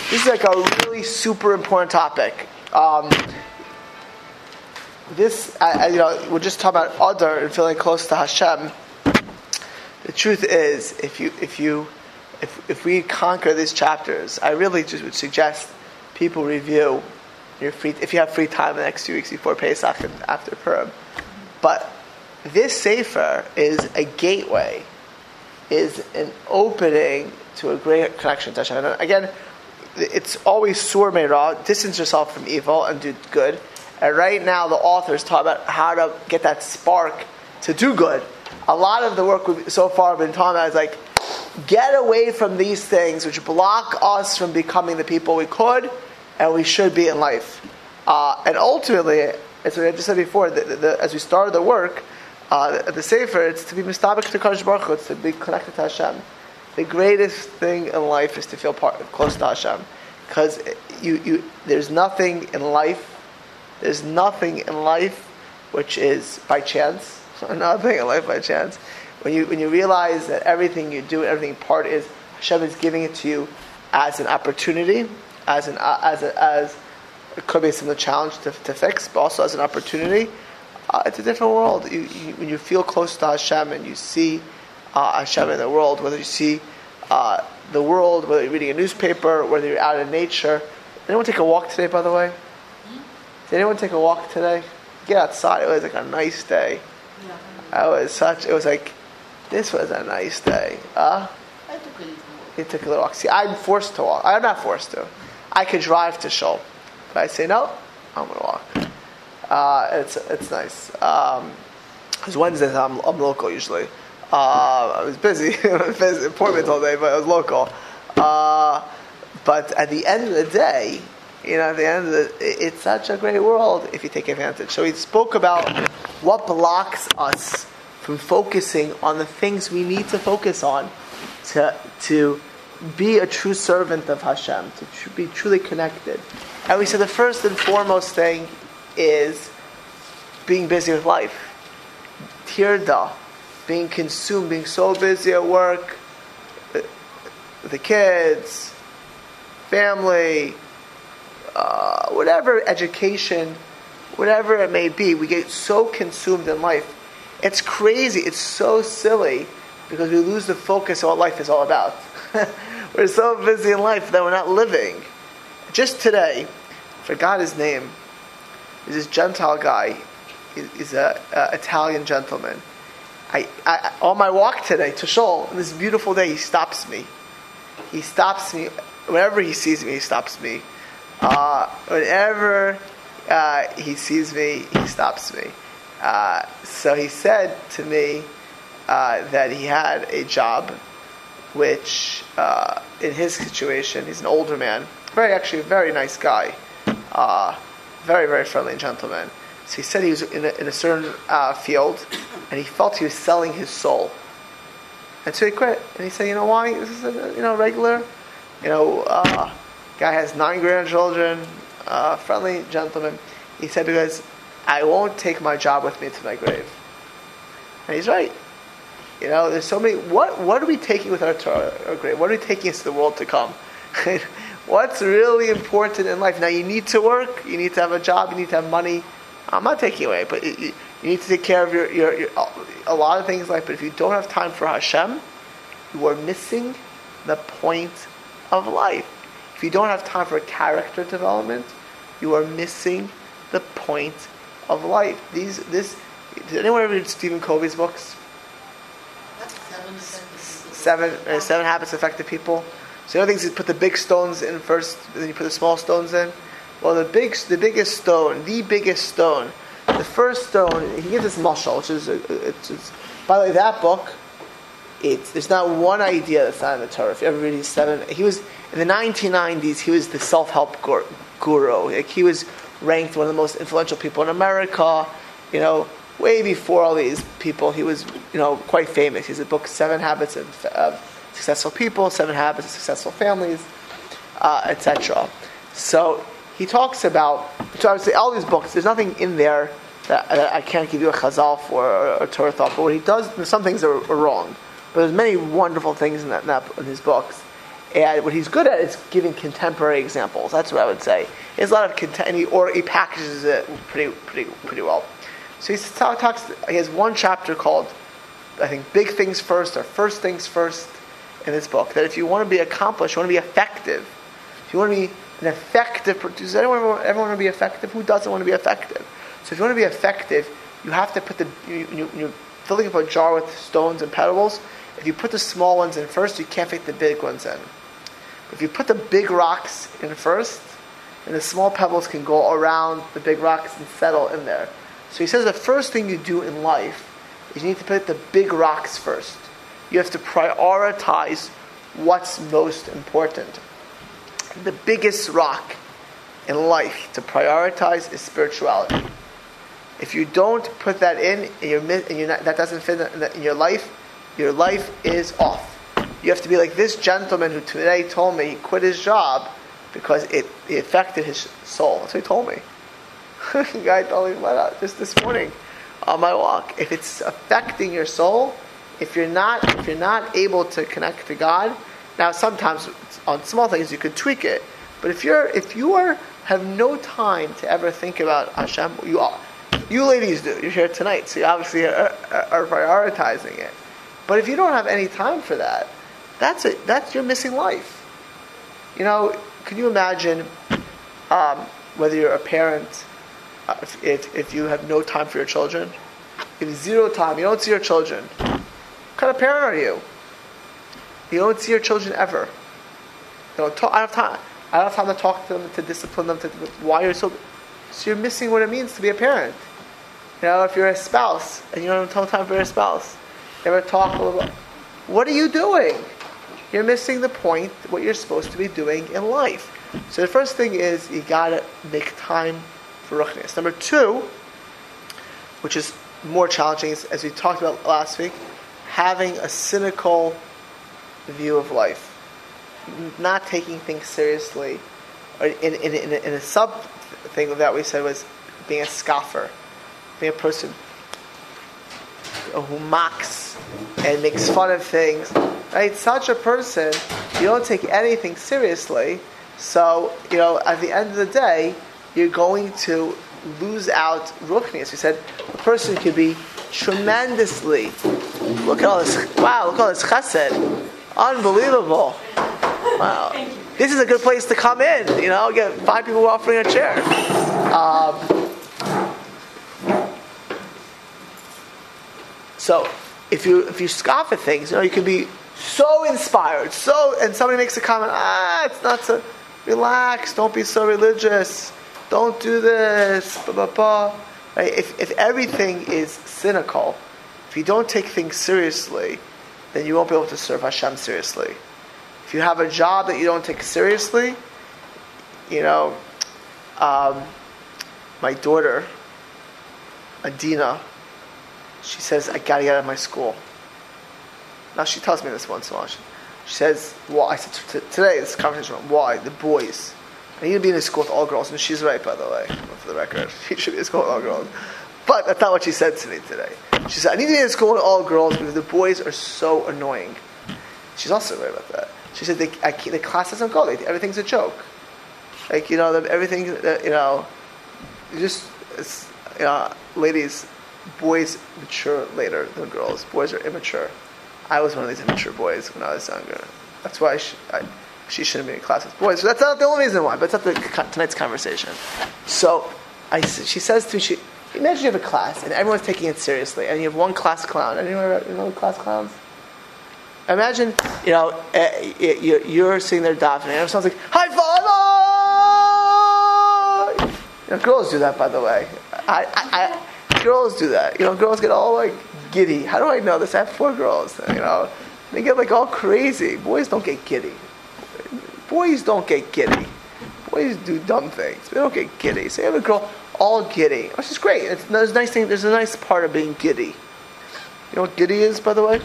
This is like a really super important topic. We're just talking about Adar and feeling close to Hashem. The truth is, if we conquer these chapters, I really just would suggest people review if you have free time the next few weeks before Pesach and after Purim. But this Sefer is a gateway, is an opening to a great connection to Hashem. And again, it's always sur meirah, distance yourself from evil and do good. And right now the author is talking about how to get that spark to do good. A lot of the work we've so far been talking about is like, get away from these things which block us from becoming the people we could and we should be in life. And ultimately, as I just said before, as we started the work, the Sefer, it's to be mistabek to Kadosh Baruch Hu, it's to be connected to Hashem. The greatest thing in life is to feel close to Hashem, because there's nothing in life which is by chance. Nothing in life by chance. When you realize that everything you do, everything part is Hashem is giving it to you as an opportunity, as it could be some challenge to fix, but also as an opportunity. It's a different world. When you feel close to Hashem and you see Hashem in the world, whether you see the world, whether you're reading a newspaper, whether you're out in nature. Did anyone take a walk today, by the way? Did anyone take a walk today? Get outside. It was like a nice day. This was a nice day. I took a little walk. You took a little walk. See, I'm forced to walk. I'm not forced to. I could drive to Shul. But I say, no, I'm going to walk. It's nice. Because Wednesdays I'm local usually. I was busy. Appointments all day, but I was local. But at the end of the day, it's such a great world if you take advantage. So we spoke about what blocks us from focusing on the things we need to focus on to be a true servant of Hashem, to be truly connected. And we said the first and foremost thing is being busy with life. Tirda, being consumed, being so busy at work, with the kids, family, whatever, education, whatever it may be, we get so consumed in life. It's crazy, it's so silly, because we lose the focus of what life is all about. We're so busy in life that we're not living. Just today, I forgot his name. He's this Gentile guy. He's an Italian gentleman. I on my walk today to Shul, on this beautiful day, he stops me. Whenever he sees me, he stops me. Whenever he sees me, he stops me. So he said to me that he had a job, which in his situation, he's an older man, very nice guy, very, very friendly gentleman. So he said he was in a certain field, and he felt he was selling his soul. And so he quit. And he said, you know why? This is a regular, guy has 9 grandchildren, friendly gentleman. He said, because I won't take my job with me to my grave. And he's right. There's so many. What are we taking with our grave? What are we taking into the world to come? What's really important in life? Now, you need to work. You need to have a job. You need to have money. I'm not taking away, but you need to take care of your a lot of things in life. But if you don't have time for Hashem, you are missing the point of life. If you don't have time for character development, you are missing the point of life. Did anyone ever read Stephen Covey's books? Seven Habits of Effective People. So the other things, you put the big stones in first, then you put the small stones in. Well, the biggest stone, the first stone, he gives this mashal, which is by the way, that book, there's not one idea that's not in the Torah. If you ever read his he was, in the 1990s, he was the self-help guru. Like, he was ranked one of the most influential people in America, way before all these people. He was, quite famous. He has a book, 7 Habits of Successful People, 7 Habits of Successful Families, etc. So he talks about, so I would say all these books, there's nothing in there that I can't give you a chazal for or a Torah thought. But what he does, some things are wrong, but there's many wonderful things in his books. And what he's good at is giving contemporary examples. That's what I would say. He has a lot of he packages it pretty well. So he has one chapter called, I think, Big Things First, or First Things First, in this book. That if you want to be accomplished, you want to be effective. If you want to be an effective, does everyone want to be effective? Who doesn't want to be effective? So if you want to be effective, you have to put you're filling up a jar with stones and pebbles. If you put the small ones in first, you can't fit the big ones in. If you put the big rocks in first, and the small pebbles can go around the big rocks and settle in there. So he says the first thing you do in life is you need to put the big rocks first. You have to prioritize what's most important. The biggest rock in life to prioritize is spirituality. If you don't put that in, that doesn't fit in your life is off. You have to be like this gentleman who today told me he quit his job because it affected his soul. That's what he told me. The guy told me just this morning on my walk. If it's affecting your soul, if you're not able to connect to God, now sometimes on small things you could tweak it, but if you have no time to ever think about Hashem, you ladies do. You're here tonight, so you obviously are prioritizing it. But if you don't have any time for that, that's you're missing life. Can you imagine whether you're a parent, if you have no time for your children? You have zero time, you don't see your children. What kind of parent are you? You don't see your children ever. I don't have time. I don't have time to talk to them, to discipline them. Why you're so you're missing what it means to be a parent. If you're a spouse and you don't have time for your spouse, you ever talk a little bit. What are you doing? You're missing the point, what you're supposed to be doing in life. So the first thing is you gotta make time for ruchnius. Number 2, which is more challenging, as we talked about last week, having a cynical view of life, not taking things seriously. In a sub thing that we said was being a scoffer, being a person who mocks and makes fun of things. Right? Such a person, you don't take anything seriously. So at the end of the day, you're going to lose out ruchnius. We said a person could be tremendously. Look at all this! Wow! Look at all this chesed. Unbelievable! Wow! This is a good place to come in. Get 5 people offering a chair. So if you scoff at things, you can be so inspired. And somebody makes a comment. It's not so. Relax. Don't be so religious. Don't do this. Blah, blah, blah. Right? If everything is cynical, if you don't take things seriously, then you won't be able to serve Hashem seriously. If you have a job that you don't take seriously, my daughter, Adina, she says, I gotta get out of my school. Now she tells me this once in a while. She says, why? I said, today this conversation about why? The boys. I need to be in a school with all girls. And she's right, by the way, for the record. She should be in a school with all girls. But that's not what she said to me today. She said, I need to be in a school with all girls because the boys are so annoying. She's also right about that. She said, the class doesn't go. Everything's a joke. Everything, ladies, boys mature later than girls. Boys are immature. I was one of these immature boys when I was younger. That's why she shouldn't be in class with boys. So that's not the only reason why, but it's not tonight's conversation. So she says to me, imagine you have a class and everyone's taking it seriously, and you have one class clown. Anyone know class clowns? Imagine, you're sitting there davening, and someone's like, "High five!" Girls do that, by the way. Girls do that. Girls get all giddy. How do I know this? I have 4 girls. They get all crazy. Boys don't get giddy. Boys don't get giddy. Boys do dumb things. They don't get giddy. So you have a girl all giddy, which is great. There's a nice thing. There's a nice part of being giddy. You know what giddy is, by the way?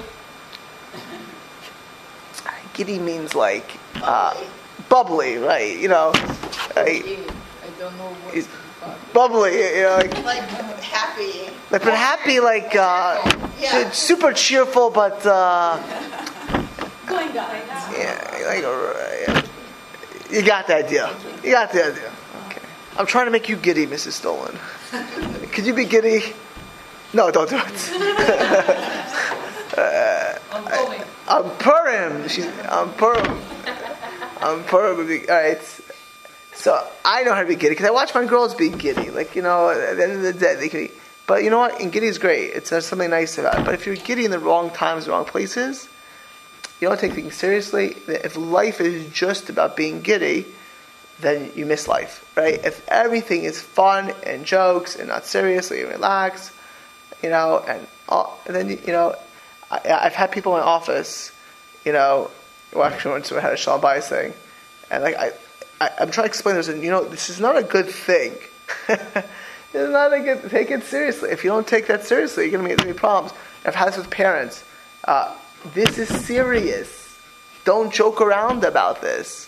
Giddy means bubbly, right? I don't know what's bubbly, happy. But happy, super cheerful, but going down. You got the idea. You got the idea. Okay. I'm trying to make you giddy, Mrs. Stolen. Could you be giddy? No, don't do it. I'm Purim. I'm Purim. All right. So I know how to be giddy because I watch my girls be giddy. Like, at the end of the day, they can be. But you know what? And giddy is great. There's something nice about it. But if you're giddy in the wrong times, the wrong places, you don't take things seriously. If life is just about being giddy, then you miss life, right? If everything is fun and jokes and not seriously and relax, and then I've had people in my office, actually once I had a Shalom Bayis thing, and I'm trying to explain this, and this is not a good thing. It's not a good. Take it seriously. If you don't take that seriously, you're going to be problems. I've had this with parents. This is serious. Don't joke around about this.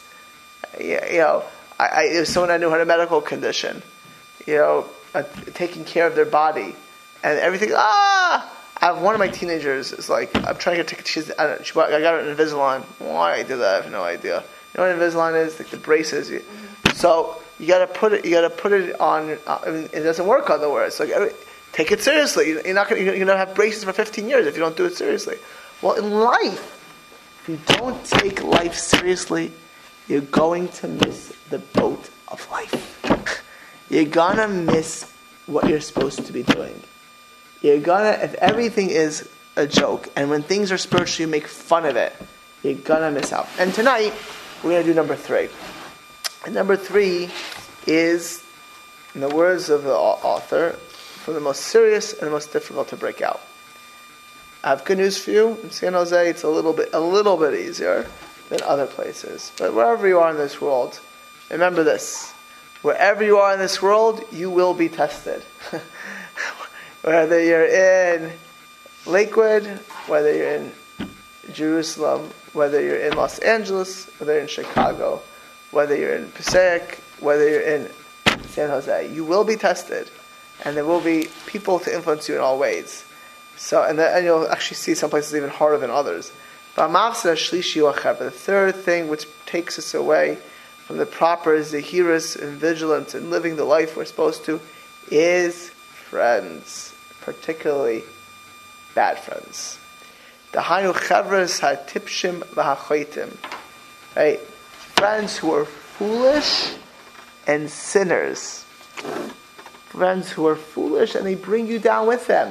If someone I knew had a medical condition, taking care of their body and everything. I have one of my teenagers is like, I'm trying to get tickets. I got her an Invisalign. Why I did that, I have no idea. You know what Invisalign is? Like the braces. So you got to put it on. It doesn't work otherwise. Take it seriously. You're gonna have braces for 15 years if you don't do it seriously. Well, in life, if you don't take life seriously, you're going to miss the boat of life. You're gonna miss what you're supposed to be doing. If everything is a joke, and when things are spiritual, you make fun of it, you're gonna miss out. And tonight, we're gonna do number 3. And number 3 is, in the words of the author, from the most serious and the most difficult to break out. I have good news for you. In San Jose, it's a little bit easier than other places. But wherever you are in this world, remember this. Wherever you are in this world, you will be tested. Whether you're in Lakewood, whether you're in Jerusalem, whether you're in Los Angeles, whether you're in Chicago, whether you're in Passaic, whether you're in San Jose, you will be tested. And there will be people to influence you in all ways. So, and you'll actually see some places even harder than others. But the third thing which takes us away from the proper zehirus and vigilance and living the life we're supposed to is friends, particularly bad friends. Right? Friends who are foolish and sinners. Friends who are foolish and they bring you down with them.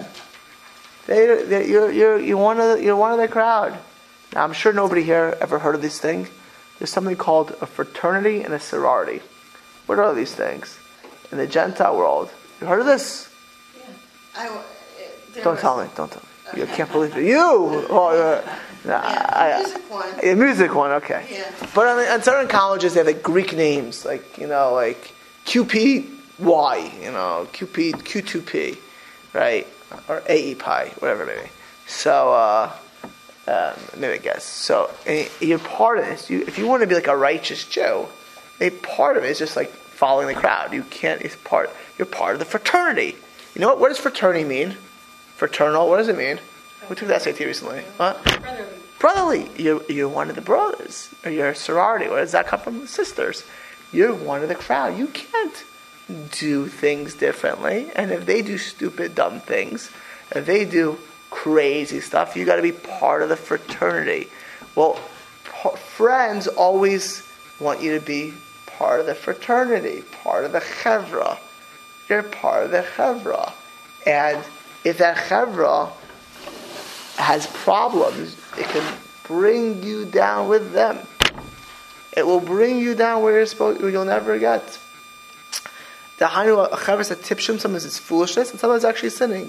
You're one of the crowd. Now, I'm sure nobody here ever heard of this thing. There's something called a fraternity and a sorority. What are these things? In the Gentile world. You heard of this? Yeah. Don't tell me. Okay. You can't believe it. You! Music one. A music one, okay. Yeah. But in certain colleges, they have like Greek names, like QPY, Cupid, Q2P, right? Or AEPI, whatever it may be. So, maybe I guess. So, you're part of this. If you want to be like a righteous Jew, a part of it is just like following the crowd. You're part of the fraternity. You know what? What does fraternity mean? Fraternal, what does it mean? We took that SAT recently. What? Brotherly. You're one of the brothers. Or you're a sorority. Where does that come from? Sisters. You're one of the crowd. You can't do things differently. And if they do stupid, dumb things, if they do crazy stuff, you got to be part of the fraternity. Well, friends always want you to be part of the fraternity, part of the chevra. You're part of the chevra. And if that chevra has problems, it can bring you down with them. It will bring you down where you'll never get. The hainu chevra is a tipshim. Sometimes it's foolishness, and sometimes it's actually sinning.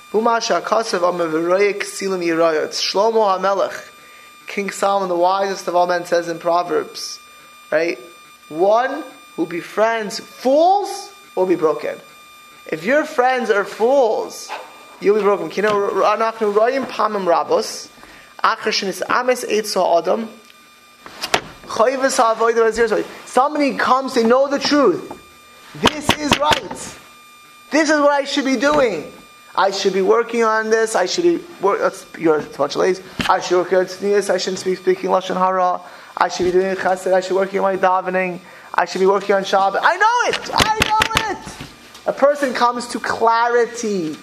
Shlomo HaMelech, King Solomon, the wisest of all men, says in Proverbs, right? One who befriends fools will be broken. If your friends are fools, you'll be broken. Somebody comes, they know the truth. This is right. This is what I should be doing. I should be working on this. You're a bunch of ladies. I should work on this. I shouldn't be speaking Lashon Hara. I should be doing chesed. I should be working on my davening. I should be working on Shabbat. I know it. A person comes to clarity.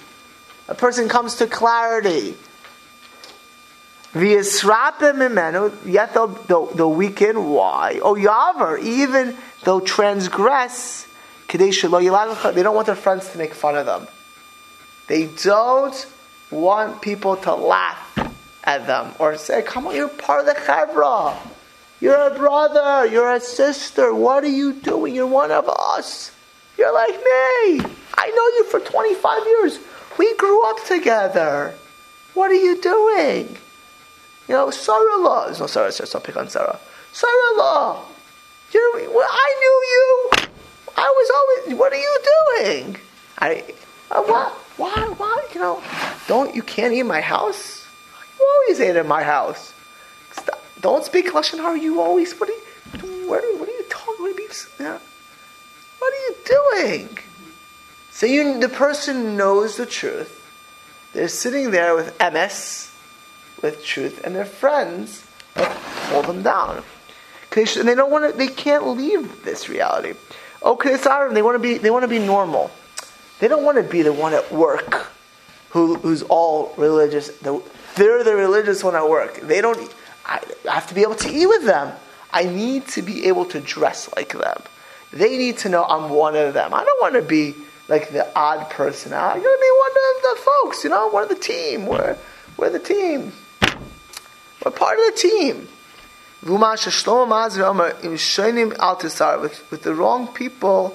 V'yisrapim mimenu, yet they'll weaken. Why? Oh, yaver, even they'll transgress. They don't want their friends to make fun of them. They don't want people to laugh at them or say, come on, you're part of the chevra. You're a brother. You're a sister. What are you doing? You're one of us. You're like me. I know you for 25 years. We grew up together. What are you doing? Sarah-la. There's no Sarah, so don't pick on Sarah. Sarah-la. I knew you. I was always, what are you doing? What? Why? You can't eat in my house? You always ate in my house. Stop. Don't speak Lashon Hara. You always, what are you talking? What are you doing? So the person knows the truth. They're sitting there with MS, with truth, and their friends hold them down. And they don't want to. They can't leave this reality. Okay, sorry. They want to be normal. They don't want to be the one at work who's all religious. They're the religious one at work. They don't. I have to be able to eat with them. I need to be able to dress like them. They need to know I'm one of them. I don't want to be like the odd person out. I'm going to be one of the folks, one of the team. We're the team. We're part of the team. With the wrong people,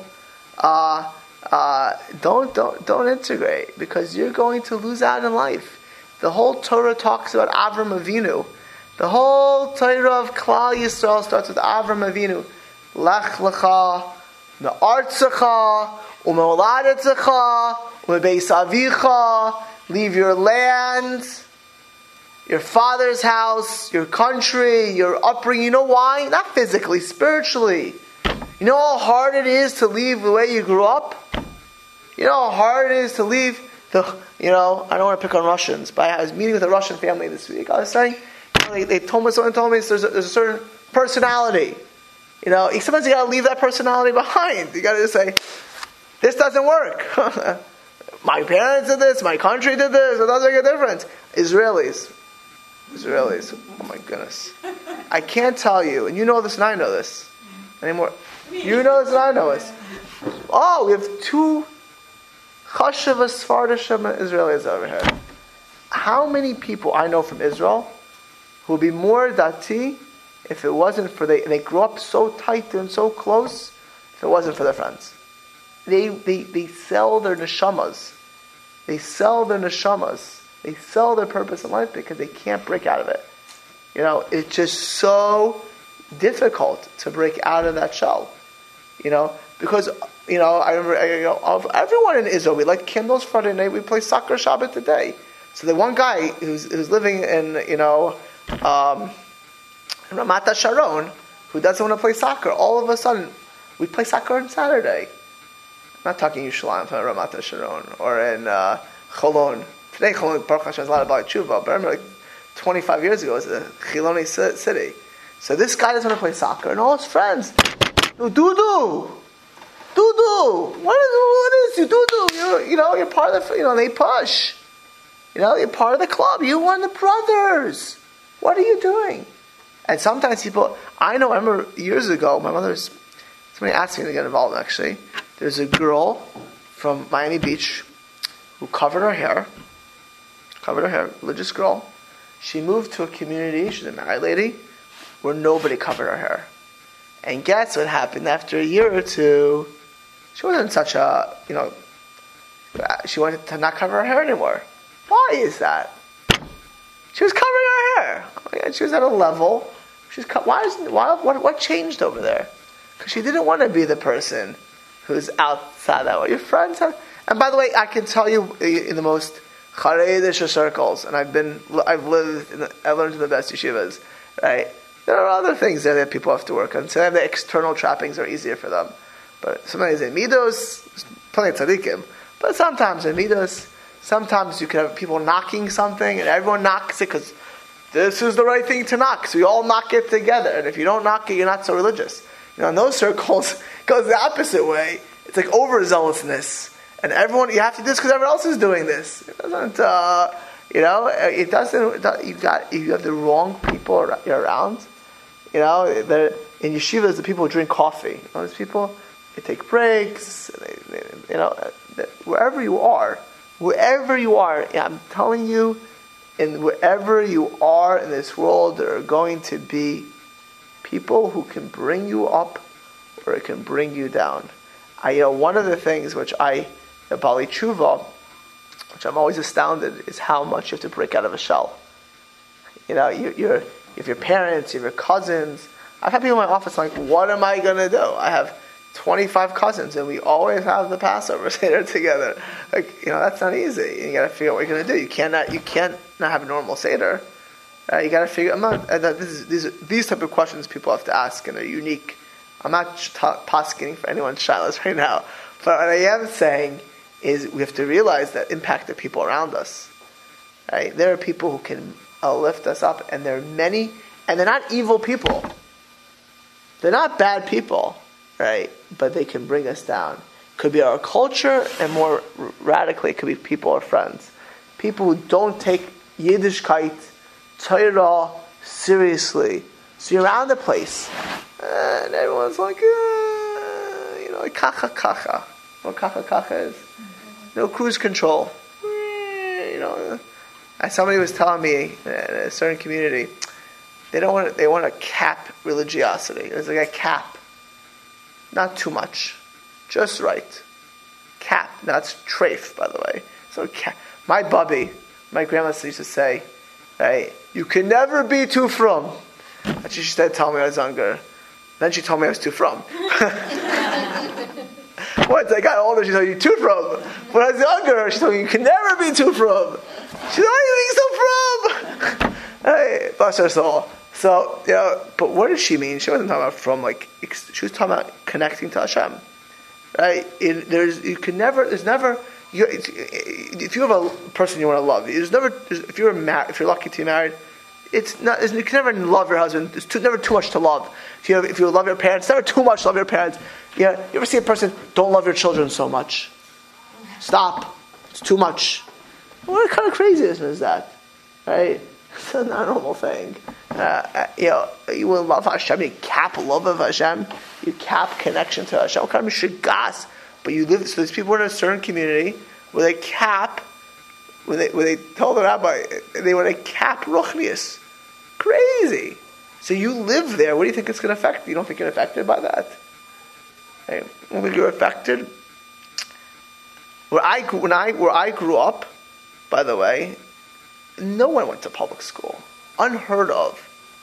don't integrate, because you're going to lose out in life. The whole Torah talks about Avram Avinu. The whole Torah of Klal Yisrael starts with Avram Avinu. Lech lecha, me'artzecha, u'me'oladetzecha, u'me'beis avicha. Leave your land, your father's house, your country, your upbringing. You know why? Not physically, spiritually. You know how hard it is to leave the way you grew up? You know how hard it is to leave I don't want to pick on Russians, but I was meeting with a Russian family this week. I was saying, they told me there's a certain personality. Sometimes you got to leave that personality behind. You got to just say, this doesn't work. My parents did this, my country did this, it doesn't make a difference. Israelis. Oh my goodness. I can't tell you, and you know this and I know this anymore. You know this and I know this. Oh, we have two Chashuva Sfardishim Israelis over here. How many people I know from Israel who would be more dati if it wasn't for they grew up so tight and so close, if it wasn't for their friends? They sell their neshamas. They sell their purpose in life because they can't break out of it. It's just so difficult to break out of that shell. Because I remember of everyone in Israel, we light candles Friday night, we play soccer Shabbat today. So the one guy who's living in Ramat Sharon, who doesn't want to play soccer, all of a sudden we play soccer on Saturday. I'm not talking Yerushalayim, I'm talking Ramat Sharon or in Cholon. Today Cholon, Baruch Hashem, is a lot about tshuva, but I remember like 25 years ago it was a Chiloni city. So this guy doesn't want to play soccer, and all his friends, Dudu, what is you, Dudu? You're part of the, they push. You're part of the club. You won the brothers. What are you doing? And sometimes people, I remember years ago, somebody asked me to get involved actually. There's a girl from Miami Beach who covered her hair, religious girl. She moved to a community, she's a married lady, where nobody covered her hair. And guess what happened after a year or two? She wasn't such a, she wanted to not cover her hair anymore. Why is that? She was covering her hair. She was at a level. What changed over there? Because she didn't want to be the person who's outside that way. Your friends have, and by the way, I can tell you in the most Haredish circles, and I've learned in the best yeshivas, right? There are other things there that people have to work on. So the external trappings are easier for them. But sometimes in Midos, plenty of tzaddikim. But sometimes in Midos, sometimes you can have people knocking something, and everyone knocks it because this is the right thing to knock. So we all knock it together. And if you don't knock it, you're not so religious. In those circles, it goes the opposite way. It's like overzealousness. And everyone, you have to do this because everyone else is doing this. It doesn't, it doesn't, you have the wrong people around. In yeshivas, the people who drink coffee. Those people, they take breaks. Wherever you are, I'm telling you, wherever you are in this world, there are going to be people who can bring you up or it can bring you down. One of the things the Bali Tshuva, which I'm always astounded, is how much you have to break out of a shell. You have your parents, you have your cousins. I've had people in my office like, what am I going to do? I have 25 cousins, and we always have the Passover Seder together. That's not easy. You got to figure out what you're going to do. You can't not have a normal Seder. You got to figure. These type of questions people have to ask, and they're unique. I'm not posking for anyone's shilas right now, but what I am saying is we have to realize that impact the people around us. Right? There are people who can lift us up, and there are many, and they're not evil people. They're not bad people. Right, but they can bring us down. Could be our culture, and more radically, it could be people or friends. People who don't take Yiddishkeit, Torah seriously. So you're around the place, and everyone's like, like kacha kacha. What kacha kacha is? No cruise control. Somebody was telling me in a certain community, they want to cap religiosity. There's like a cap. Not too much. Just right. Cap. That's treif, by the way. So my bubby, my grandma used to say, right, you can never be too from. And she used to tell me I was younger. Then she told me I was too from. Once I got older, she told me you're too from. When I was younger, she told me you can never be too from. She said, why are you being so from? Hey, bless her soul. So, but what did she mean? She wasn't talking about she was talking about connecting to Hashem. Right? If you have a person you want to love, if you're lucky to be married, you can never love your husband. It's never too much to love. If you love your parents, it's never too much to love your parents. You ever see a person, don't love your children so much? Stop. It's too much. What kind of craziness is that? Right? It's not a normal thing. You will love Hashem. You cap love of Hashem. You cap connection to Hashem. What kind of shigas? But you live. So these people were in a certain community where they cap. When they told the rabbi they want to cap ruchnius. Crazy. So you live there. What do you think it's going to affect? You don't think you're affected by that? Hey, when you're affected. Where I grew up, by the way, no one went to public school. Unheard of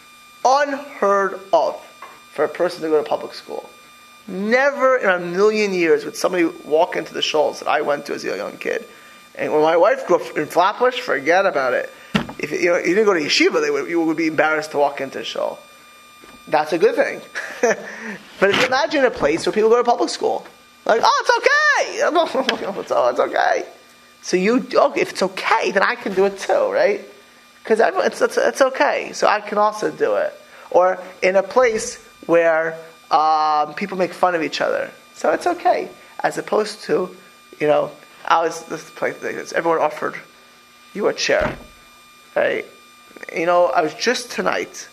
for a person to go to public school. Never in a million years would somebody walk into the shuls that I went to as a young kid. And when my wife grew up in Flatbush, forget about it. If you didn't go to yeshiva, you would be embarrassed to walk into a shul. That's a good thing. But if you imagine a place where people go to public school, like, it's okay. It's okay. So if it's okay, then I can do it too, right? Because it's okay. So I can also do it. Or in a place where people make fun of each other. So it's okay. As opposed to, this place, everyone offered you a chair. Right? I was just tonight,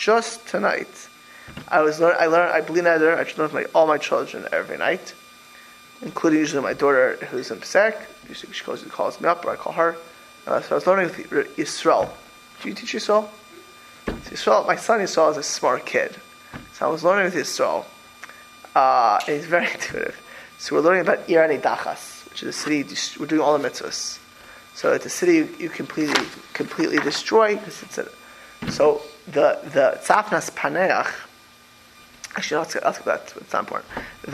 I learned all my children every night, including usually my daughter who's in Pesach. She calls me up, or I call her. So I was learning with Yisrael. Do you teach Yisrael? Yisrael, my son Yisrael is a smart kid. So I was learning with Yisrael. And he's very intuitive. So we're learning about Ir Dachas, which is a city, we're doing all the mitzvahs. So it's a city you completely destroy. So the Tzafnas Paneach, actually, I'll ask that, it's not important.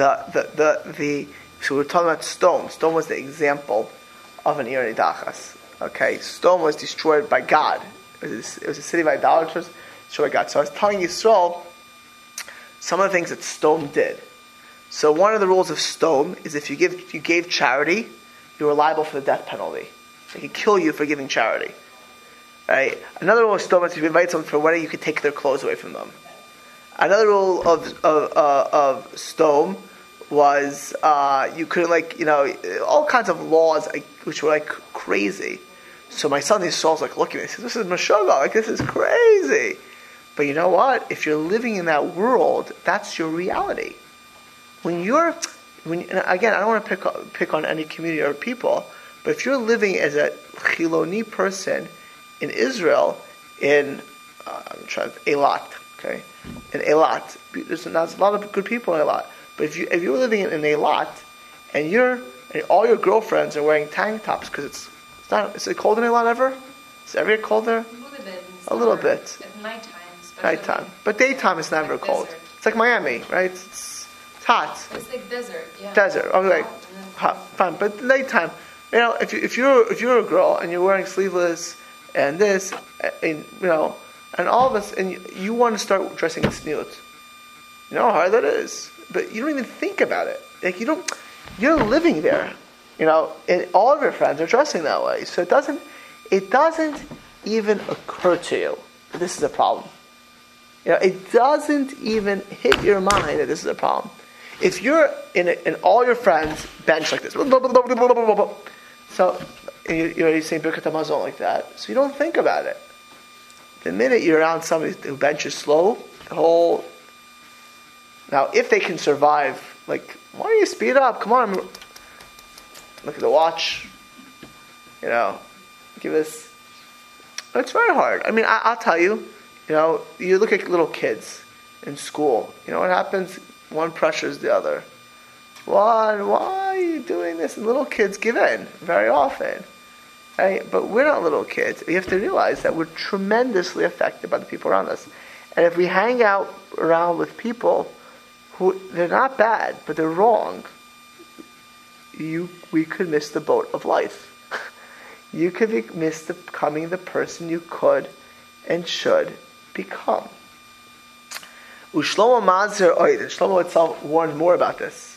So we're talking about Stone. Stone was the example of an Ir Dachas. Okay, Stone was destroyed by God. It was a city of idolaters, destroyed by God. So I was telling Yisrael some of the things that Stone did. So one of the rules of Stone is if you gave charity, you were liable for the death penalty. They could kill you for giving charity. Right? Another rule of Stom is if you invite someone for a wedding, you can take their clothes away from them. Another rule of Stom was you couldn't all kinds of laws which were like crazy. So my son Yisrael's like looking at me, he says, "This is Meshuggah, this is crazy." But you know what? If you're living in that world, that's your reality. And again, I don't want to pick on any community or people, but if you're living as a Chiloni person in Israel, in Eilat, okay, in Eilat, there's a lot of good people in Eilat. But if you're living in Eilat and all your girlfriends are wearing tank tops because is it cold in Eilat ever? Is it ever get cold there? A little bit. At nighttime. Nighttime, but daytime is never cold. Desert. It's like Miami, right? It's hot. It's like desert. Yeah. Desert. Okay, hot, fine. But nighttime, if you're a girl and you're wearing sleeveless and this, and and all of us, and you want to start dressing in sniut, you know how hard that is. But you don't even think about it. Like you're living there, and all of your friends are dressing that way. So it doesn't even occur to you that this is a problem. It doesn't even hit your mind that this is a problem. If you're in all your friends bench like this, so you're saying Birkat HaMazon like that, so you don't think about it. The minute you're around somebody who benches slow, now if they can survive, like, why don't you speed up? Come on, look at the watch. Give us. It's very hard. I mean, I'll tell you. You look at little kids in school. You know what happens? One pressures the other. Why are you doing this? And little kids give in very often. Right? But we're not little kids. We have to realize that we're tremendously affected by the people around us. And if we hang out around with people who, they're not bad, but they're wrong, we could miss the boat of life. You could miss becoming the person you could and should become. Shlomo Mazir Oid, and Shlomo itself warned more about this.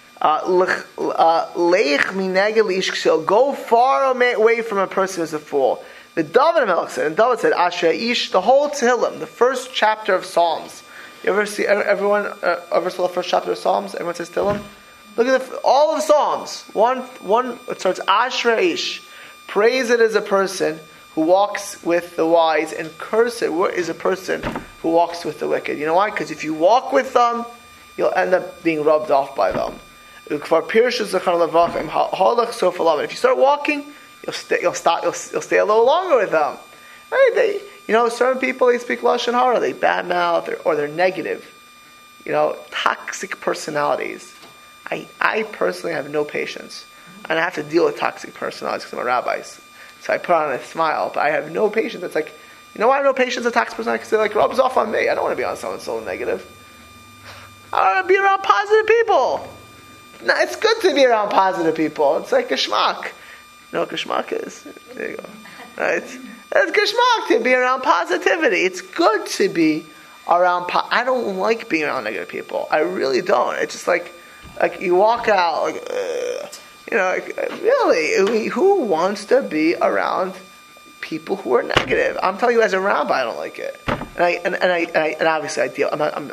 Go far away from a person who's a fool. The David Melech said, and David said, Asher Ish, the whole Tehillim, the first chapter of Psalms. You ever see everyone ever saw the first chapter of Psalms? Everyone says Tehillim. Look at all of Psalms. One it starts Asher Ish. Praise it as a person who walks with the wise, and curse it is a person who walks with the wicked. You know why? Because if you walk with them, you'll end up being rubbed off by them. If you start walking, you'll stay a little longer with them. Right? Certain people, they speak lashon hara, they badmouth, or they're negative. Toxic personalities. I personally have no patience, and I have to deal with toxic personalities because I'm a rabbi. So I put on a smile, but I have no patience. It's like, why I have no patience with toxic personalities? Because it rubs off on me. I don't want to be on someone so negative. I want to be around positive people. No, it's good to be around positive people. It's like a schmuck. You know what geschmack is? There you go. Right? It's geschmack to be around positivity. It's good to be around. I don't like being around negative people. I really don't. It's just like you walk out really, who wants to be around people who are negative? I'm telling you, as a rabbi, I don't like it. And obviously, I deal.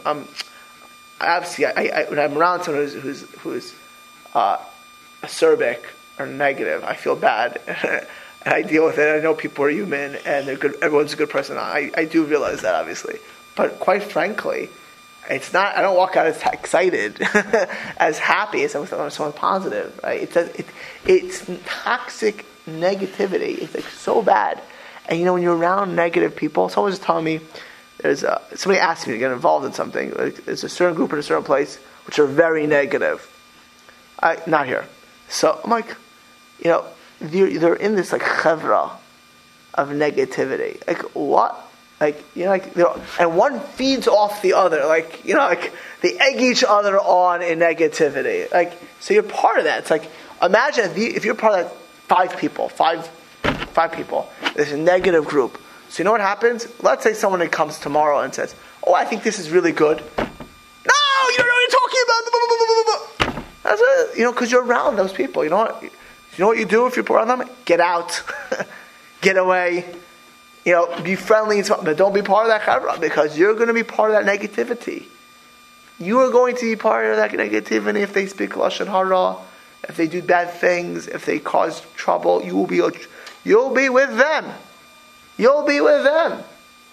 When I'm around someone who's acerbic or negative, I feel bad, and I deal with it. I know people are human, and they're good. Everyone's a good person. I do realize that, obviously, but quite frankly, it's not. I don't walk out as excited, as happy as someone positive. Right? It's toxic negativity. It's like so bad. And when you're around negative people, someone was telling me, somebody asked me to get involved in something. There's a certain group in a certain place which are very negative. Not here. So I'm like, they're in this like chevra of negativity. Like what? And one feeds off the other. They egg each other on in negativity. So you're part of that. It's like, imagine if you're part of that, five people. There's a negative group. So you know what happens? Let's say someone comes tomorrow and says, "Oh, I think this is really good." No, you don't know what you're talking about. That's it. Because you're around those people. You know what you do if you're around them? Get out, get away. be friendly, but don't be part of that chevra, because you're going to be part of that negativity. You are going to be part of that negativity if they speak lashon hara, if they do bad things, if they cause trouble. You'll be with them. You'll be with them.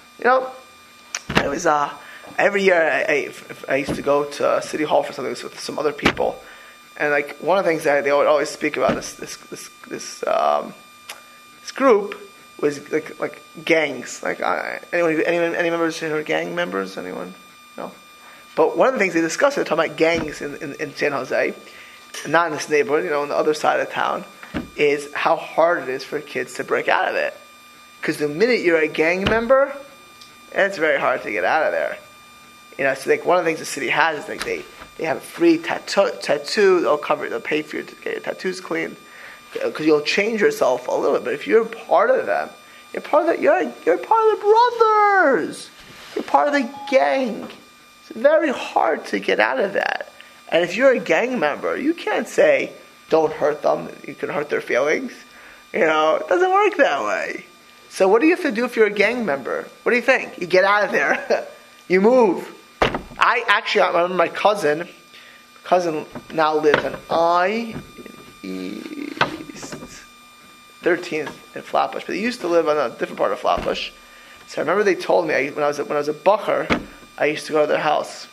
I was every year I used to go to City Hall for something with some other people, and like one of the things that they would always speak about this group was like gangs. Like any members who are gang members? Anyone? No. But one of the things they discussed, they're talking about gangs in San Jose, not in this neighborhood, on the other side of town, is how hard it is for kids to break out of it. Because the minute you're a gang member, it's very hard to get out of there. So like one of the things the city has is like they have a free tattoo. They'll pay for you to get your tattoos cleaned, because you'll change yourself a little bit. But if you're part of them, you're part of the brothers. You're part of the gang. It's very hard to get out of that. And if you're a gang member, you can't say, don't hurt them. You can hurt their feelings. It doesn't work that way. So what do you have to do if you're a gang member? What do you think? You get out of there. You move. I remember my cousin now lives in East 13th in Flatbush, but he used to live on a different part of Flatbush. So I remember they told me when I was a bacher, I used to go to their house,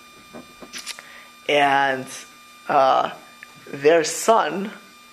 and their son,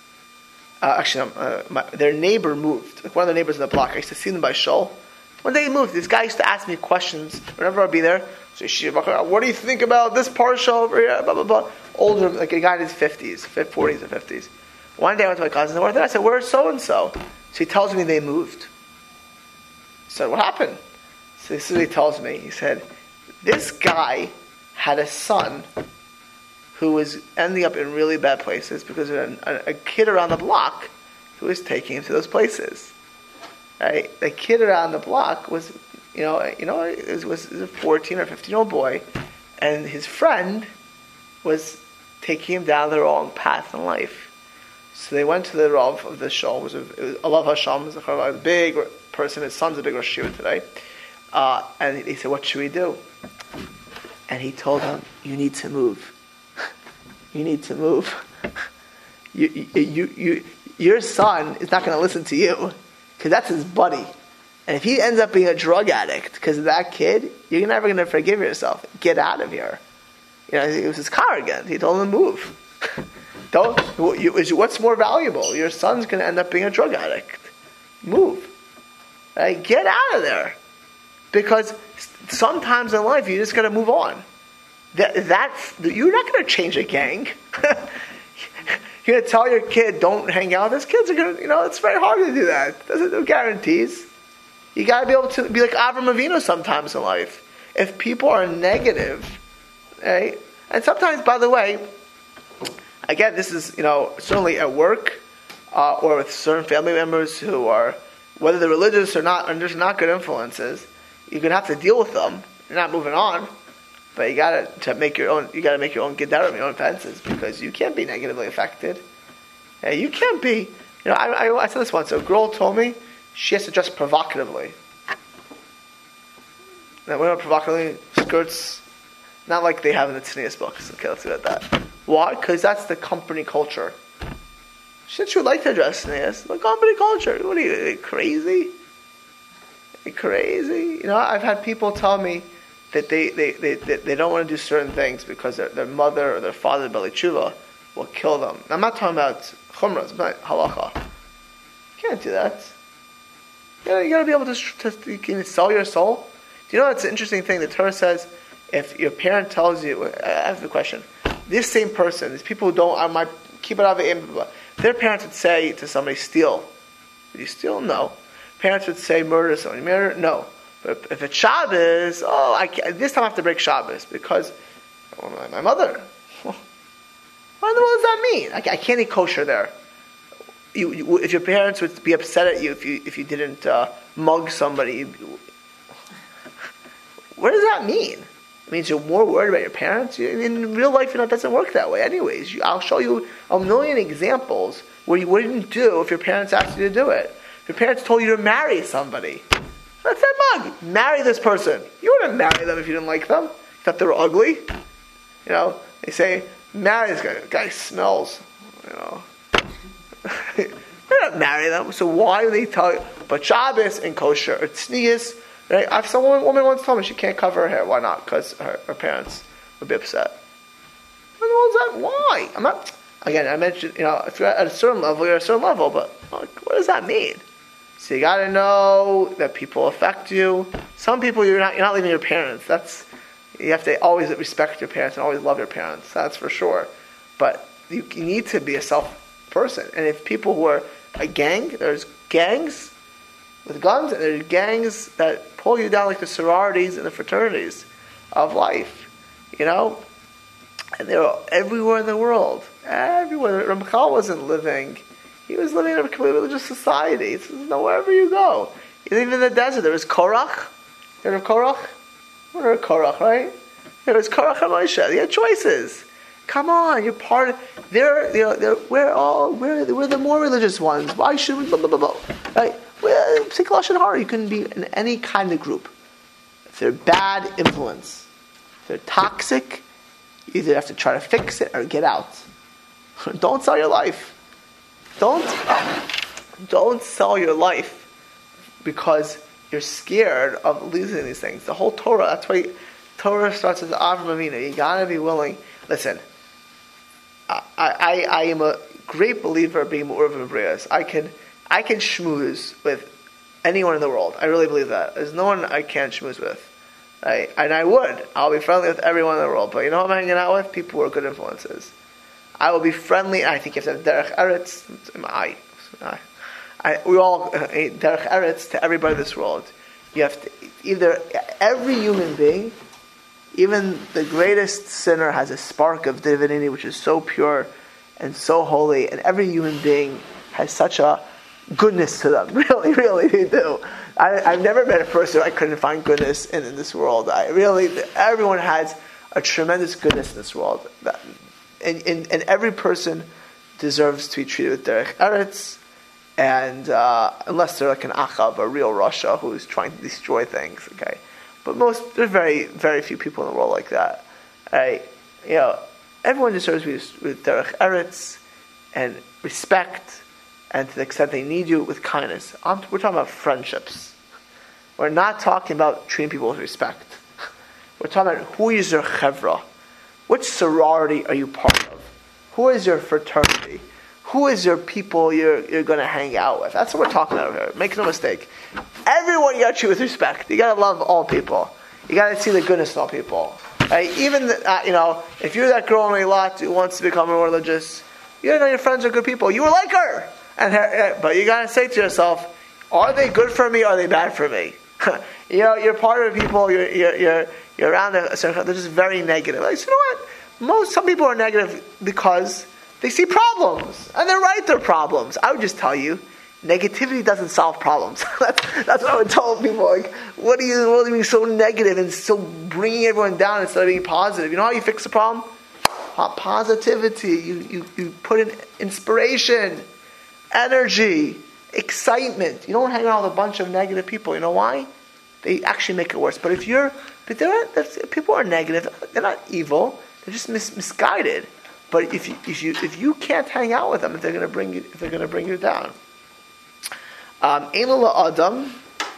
their neighbor moved. Like one of the neighbors in the block, I used to see them by shul. When they moved, this guy used to ask me questions whenever I'd be there. So, what do you think about this parsha over here? Blah blah blah. Older, like a guy in his 40s or 50s. One day I went to my cousin, and I said, "Where's so and so?" So he tells me they moved. I said, "What happened?" So this is what he tells me. He said, this guy had a son who was ending up in really bad places because of a kid around the block who was taking him to those places. Right? The kid around the block was, it was a 14 or 15-year-old boy, and his friend was taking him down the wrong path in life. So they went to the Rav of the shul. It was Alav Hashem, was a big person. His son's a big Rosh Yeshiva today. And he said, what should we do? And he told them, you need to move. You need to move. Your son is not going to listen to you, because that's his buddy. And if he ends up being a drug addict because of that kid, you're never going to forgive yourself. Get out of here. It was his car again. He told him to move. What's more valuable? Your son's going to end up being a drug addict. Move. Right? Get out of there. Because sometimes in life you just got to move on. You're not going to change a gang. You're going to tell your kid, don't hang out with this. Kids are going to, it's very hard to do that. There's no guarantees. You got to be able to be like Avram Avinu sometimes in life. If people are negative, right? And sometimes, by the way, again, this is, certainly at work or with certain family members who are, whether they're religious or not, and there's not good influences, you're going to have to deal with them. You're not moving on. But you got to make your own gedarim, your own fences, because you can't be negatively affected. You can't be. I said this once. A girl told me she has to dress provocatively. Now, we know provocatively, skirts, not like they have in the Tznius books. Okay, let's get that. Why? Because that's the company culture. She would like to dress Tznius. The company culture. What are you crazy? Are you crazy? I've had people tell me that they don't want to do certain things because their mother or their father, Bali Tshuva, will kill them. Now, I'm not talking about chumras, I'm not halacha. You can't do that. You got to be able to you can sell your soul. Do you know it's an interesting thing? The Torah says, if your parent tells you, I have the question, this same person, these people who I might keep it out of the aim, their parents would say to somebody, steal. Did you steal? No. Parents would say, murder somebody. Murder? No. But if it's Shabbos, this time I have to break Shabbos because my mother. What in the world does that mean? I can't eat kosher there. If your parents would be upset at you if you didn't mug somebody, what does that mean? It means you're more worried about your parents? In real life, it doesn't work that way anyways. I'll show you a million examples where you wouldn't do if your parents asked you to do it. If your parents told you to marry somebody, That's that mug. Marry this person. You wouldn't marry them if you didn't like them. Thought they were ugly. They say, marry this guy. The guy smells. They don't marry them. So why do they tell you? But Shabbos and kosher or tznius, right? Some woman once told me she can't cover her hair. Why not? Because her parents would be upset. Why? I'm not. Again, I mentioned, if you're at a certain level, you're at a certain level. But what does that mean? So you got to know that people affect you. Some people you're not leaving your parents. You have to always respect your parents and always love your parents. That's for sure. But you need to be a self person. And if people who are a gang, there's gangs with guns, and there's gangs that pull you down like the sororities and the fraternities of life. And they're everywhere in the world. Everywhere. Ramchal wasn't living. He was living in a completely religious society. It's wherever you go. Even in the desert, there was Korach. You heard of Korach? You heard of Korach, right? There was Korach and Moshe. They had choices. Come on, you're part of. We're the more religious ones. Why should we? Blah, blah, blah, blah. Right? Sikh Lashon Hara. You can be in any kind of group. If they're bad influence, if they're toxic, you either have to try to fix it or get out. Don't sell your life. Don't sell your life because you're scared of losing these things. The whole Torah, that's why Torah starts with Avram Avinu. You gotta be willing. Listen, I am a great believer of being Me'urev B'Brios. I can schmooze with anyone in the world. I really believe that. There's no one I can't schmooze with. And I would. I'll be friendly with everyone in the world. But you know who I'm hanging out with? People who are good influences. I will be friendly. I think you have to have Derech Eretz. We all Derech Eretz to everybody in this world. You have to either every human being, even the greatest sinner, has a spark of divinity which is so pure and so holy, and every human being has such a goodness to them. Really, really, they do. I've never met a person I couldn't find goodness in this world. Everyone has a tremendous goodness in this world. And every person deserves to be treated with Derech Eretz, and unless they're like an Achav, a real Rasha who's trying to destroy things, okay? But there's very, very few people in the world like that. Everyone deserves to be with Derech Eretz and respect, and to the extent they need you, with kindness. We're talking about friendships. We're not talking about treating people with respect. We're talking about who is your chevra. Which sorority are you part of? Who is your fraternity? Who is your people you're going to hang out with? That's what we're talking about here. Make no mistake. Everyone you got to treat with respect. You got to love all people. You got to see the goodness in all people. Right? Even if you're that girl in Eilat who wants to become more religious, your friends are good people. You were like her, but you got to say to yourself, are they good for me? Or are they bad for me? You're part of people. You're around a certain. They're just very negative. You know what? Some people are negative because they see problems, and they're right. They're problems. I would just tell you, negativity doesn't solve problems. That's what I would tell people. Like, what are you being so negative and so bringing everyone down instead of being positive? You know how you fix the problem? Positivity. You put in inspiration, energy, excitement. You don't hang out with a bunch of negative people. You know why? They actually make it worse. But if people are negative, they're not evil. They're just misguided. But if you can't hang out with them, if they're going to bring you down. Adam.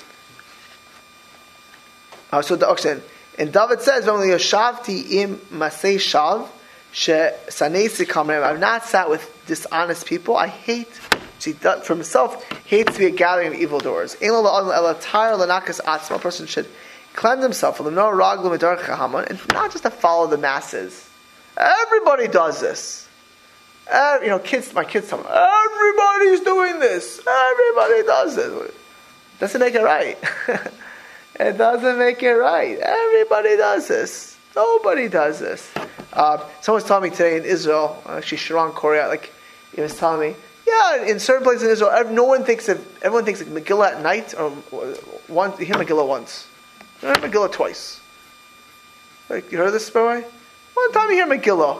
So the oxen. And David says, "Yoshavti im masei shav she sanesi kamreim." I've not sat with dishonest people. I hate. For himself, hates to be a gathering of evildoers. A person should cleanse himself and not just to follow the masses. Everybody does this. My kids tell me, everybody's doing this. Everybody does this. Doesn't make it right. It doesn't make it right. Everybody does this. Nobody does this. Someone's telling me today in Israel, actually Sharon Korea, he was telling me, yeah, in certain places in Israel, everyone thinks of Megillah at night, or you hear Megillah once. You hear Megillah twice. You heard this, by the way? One time you hear Megillah.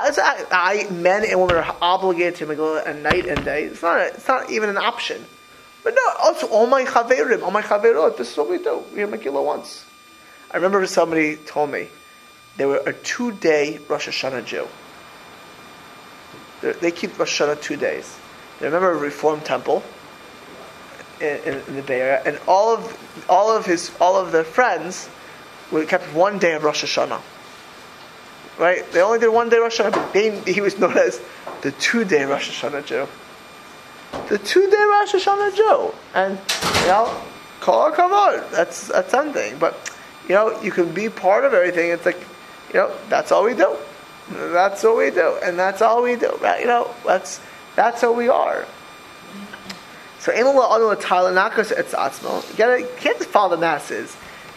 Men and women are obligated to Megillah at night and day. It's not even an option. But no, also all my chaverim, all my chaverot, this is what we do. We have Megillah once. I remember somebody told me they were a 2-day Rosh Hashanah Jew. They keep Rosh Hashanah 2 days. They remember a Reform temple in the Bay Area, and all of their friends kept 1 day of Rosh Hashanah. Right? They only did 1 day Rosh Hashanah, but he was known as the 2-day Rosh Hashanah Jew. The 2-day Rosh Hashanah Jew. And, kol hakavod, that's something. But, you can be part of everything. It's like, that's all we do. That's what we do. And that's all we do. Right? That's what we are. So, you can't just follow the masses.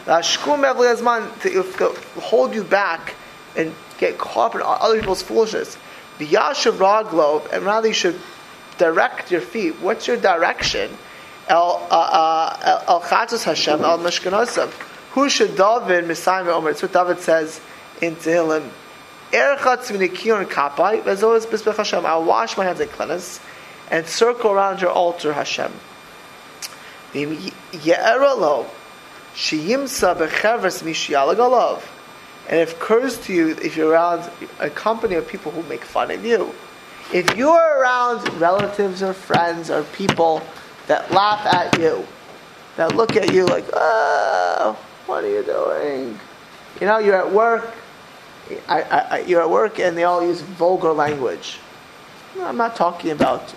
To hold you back and get caught up in other people's foolishness. V'yashav raglov, and rather you should direct your feet. What's your direction? El chatzos Hashem el mishkanasav. Who should David misayim ve'omer? It's what David says in Tehillim. Erchatz v'nikiyon kapai v'zos b'sbech Hashem. I'll wash my hands and cleanse and circle around your altar, Hashem. Ye'era lo sheyimsa b'chevres mishiyalag alav. And if it occurs to you, if you're around a company of people who make fun of you, if you're around relatives or friends or people that laugh at you, that look at you like, oh, what are you doing? You're at work. You're at work and they all use vulgar language. I'm not talking about,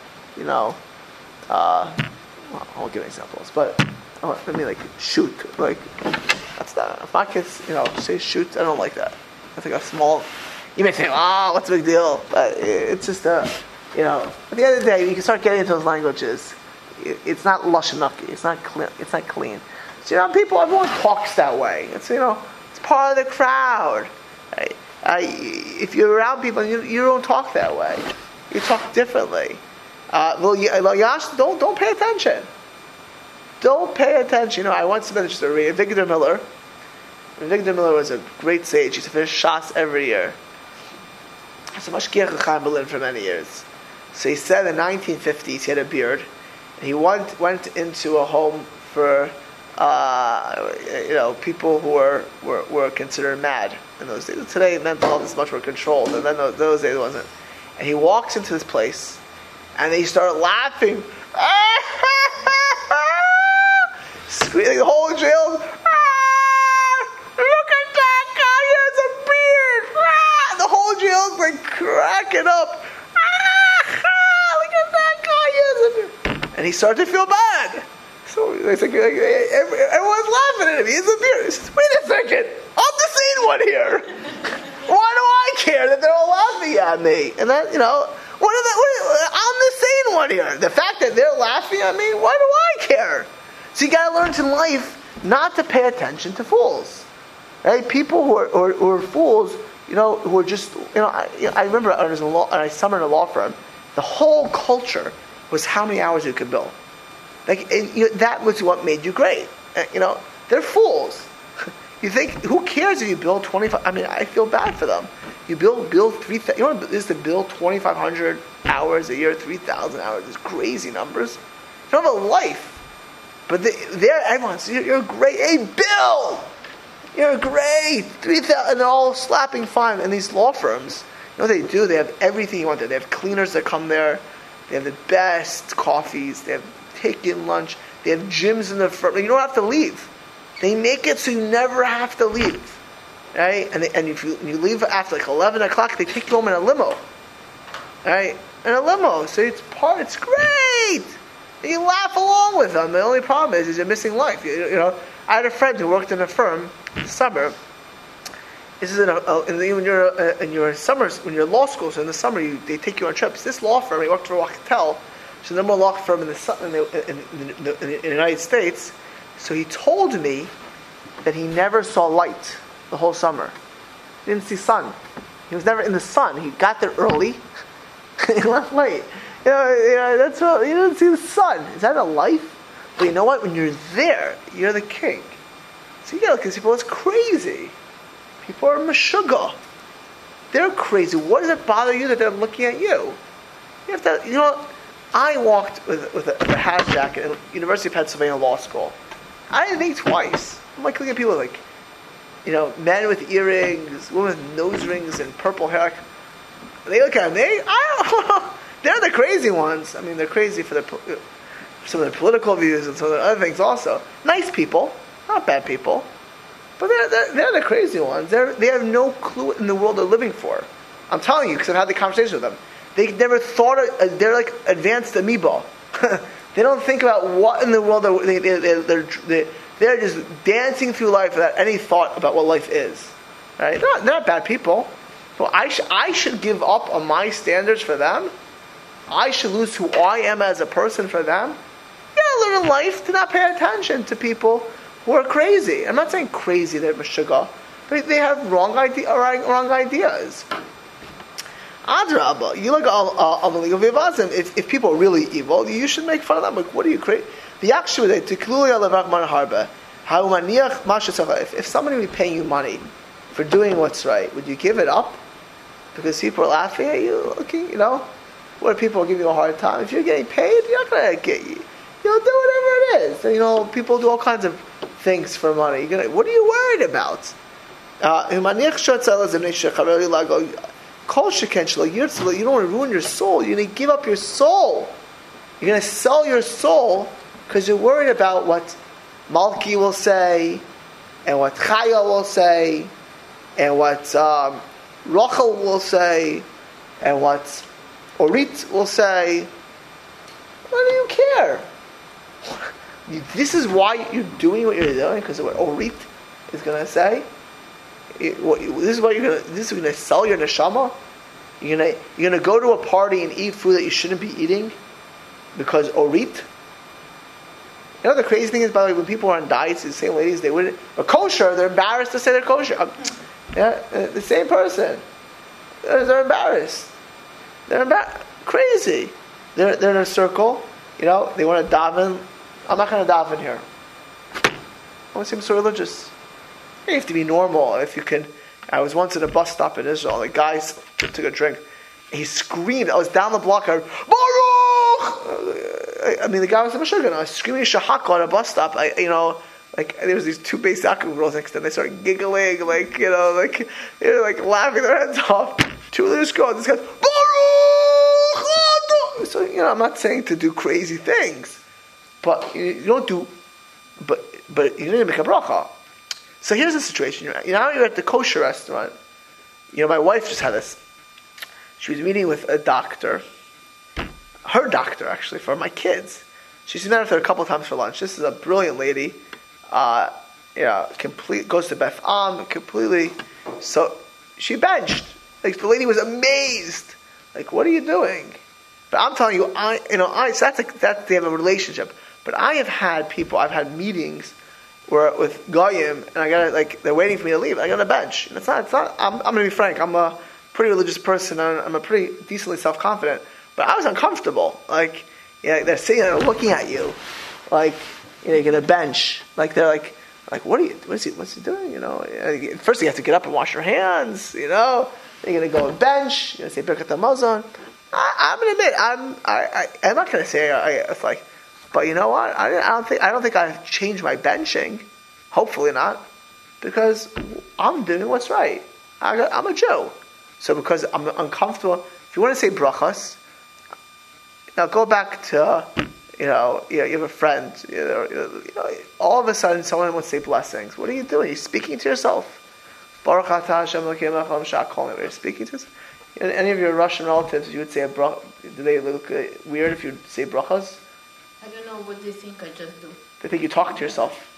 I won't give examples, but let me shoot. That's not, if my kids, say shoot, I don't like that. I think a small, you may think, what's the big deal? But it's just at the end of the day, you can start getting into those languages. It's not lushanaki. It's not clean. So, people, everyone talks that way. It's, it's part of the crowd. Right? If you're around people, you don't talk that way. You talk differently. Don't pay attention. Don't pay attention. I once finished the read Victor Miller. Victor Miller was a great sage. He used to finish Shas every year. So Mashgiach Chaim Berlin for many years. So he said in the 1950s he had a beard. And he went into a home for people who were considered mad in those days. Today mental health is much more controlled, and then those days it wasn't. And he walks into this place, and they start laughing. Squealing the whole jail. Look at that guy, he has a beard. The whole jail's cracking up. Look at that guy, he has a beard. And he started to feel bad. So everyone's laughing at him. He has a beard. He says, wait a second, I'm the sane one here. Why do I care that they're all laughing at me? And that, I'm the sane one here. The fact that they're laughing at me, why do I care? So you got to learn in life not to pay attention to fools. Right? People who are fools, who are just, I remember I summer in a law firm, the whole culture was how many hours you could bill. That was what made you great. They're fools. You think, who cares if you bill 25? I mean, I feel bad for them. You bill 3,000. You know what it is to bill 2,500 hours a year, 3,000 hours? These crazy numbers. You don't have a life. But everyone's, you're great. Hey, Bill! You're great! 3,000, and they're all slapping fine. And these law firms, what they do? They have everything you want there. They have cleaners that come there. They have the best coffees. They have take-in lunch. They have gyms in the firm. You don't have to leave. They make it so you never have to leave. Right? And if you leave after 11 o'clock, they take you home in a limo. Right? In a limo. So it's great! And you laugh along with them. The only problem is you're missing life. I had a friend who worked in a firm in the summer. This is when you're in your summers, when you're in law school. So in the summer, they take you on trips. This law firm, he worked for Wachtell, which is the number one law firm in the United States. So he told me that he never saw light the whole summer. He didn't see sun. He was never in the sun. He got there early. He left late. That's what, you didn't see the sun. Is that a life? But you know what? When you're there, you're the king. So you gotta look at people. It's crazy. People are meshuggah. They're crazy. What does it bother you that they're looking at you? You have to, I walked with a hat jacket at University of Pennsylvania Law School. I didn't think twice. I'm like looking at people like, men with earrings, women with nose rings and purple hair. They look at me. They're the crazy ones. I mean, they're crazy for some of their political views and some of their other things also. Nice people, not bad people, but they're the crazy ones. They have no clue in the world they're living for. I'm telling you, because I've had the conversation with them. They never thought they're like advanced amoeba. They don't think about what in the world they're just dancing through life without any thought about what life is. Right? They're not bad people. Well, I should give up on my standards for them. I should lose who I am as a person for them. Live a life to not pay attention to people who are crazy. I'm not saying crazy, they're mashuga, but they have wrong ideas. Adrabah, you look if people are really evil, you should make fun of them. Like, what are you crazy? If somebody would be paying you money for doing what's right, would you give it up? Because people are laughing at you, looking, where people will give you a hard time. If you're getting paid, you're not going to get you. You'll do whatever it is. And, people do all kinds of things for money. What are you worried about? You don't want to ruin your soul. You're going to give up your soul. You're going to sell your soul because you're worried about what Malki will say, and what Chaya will say, and what Rachel will say, and what Orit will say. What do you care? This is why you're doing what you're doing, because of what Orit is going to say. This is what this is going to sell your neshama. You're going to go to a party and eat food that you shouldn't be eating because Orit. The crazy thing is, by the way, when people are on diets, the same ladies, they wouldn't. Or kosher, they're embarrassed to say they're kosher. The same person. They're embarrassed. Crazy. They're in a circle. They want to daven. I'm not going to daven here. I want to seem so religious. You have to be normal if you can. I was once at a bus stop in Israel. The guy took a drink. He screamed. I was down the block. I heard, Baruch! I mean, the guy was a Meshuggah. I was screaming Shahak on a bus stop. There was these two Beis Yaakov girls next to them. They started giggling, they were laughing their heads off. Two of these girls, this guy, Baruch! So, I'm not saying to do crazy things, but you don't do, but you need to make a bracha. So here's the situation. Now you're at the kosher restaurant. My wife just had this. She was meeting with a doctor. Her doctor, actually, for my kids. She's met with her a couple of times for lunch. This is a brilliant lady. Goes to Beth Am completely. So she benched. The lady was amazed. What are you doing? But I'm telling you, they have a relationship. But I've had meetings where with Goyim, and I gotta they're waiting for me to leave. I got a bench. And it's not. I'm gonna be frank. I'm a pretty religious person. And I'm a pretty decently self-confident. But I was uncomfortable. They're sitting there looking at you, you get a bench. They're what's he doing? First you have to get up and wash your hands. You're gonna go and bench. You're gonna say Birkat Hamazon. I'm gonna admit, I'm not gonna say but you know what? I don't think I've changed my benching. Hopefully not, because I'm doing what's right. I'm a Jew, so because I'm uncomfortable. If you want to say brachas, now go back to you have a friend. All of a sudden, someone wants to say blessings. What are you doing? You're speaking to yourself. Baruch atah Hashem Elokeinu melech haolam she'akol. You're speaking to yourself. Any of your Russian relatives, you would say a bracha. Do they look weird if you say brachas? I don't know what they think. I just do. They think you talk to yourself.